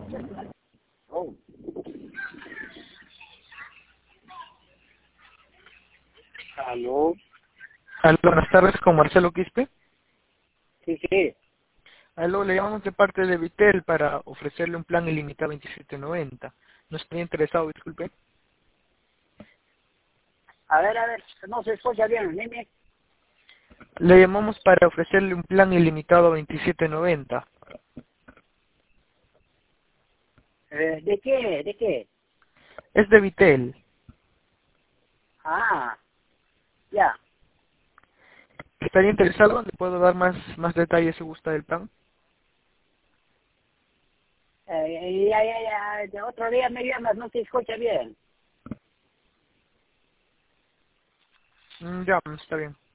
Oh, aló. Aló, buenas tardes, con Marcelo Quispe. Sí, sí. Aló, le llamamos de parte de Vitel para ofrecerle un plan ilimitado 27.90. ¿No estaría interesado, disculpe? A ver, no se escucha bien, dime. Le llamamos para ofrecerle un plan ilimitado 27.90. ¿De qué? ¿De qué? Es de Vitel. Ah, ya. ¿Estaría interesado? ¿Le puedo dar más detalles si gusta del plan? Ya. De otro día me llamas, no se escucha bien. Ya, está bien.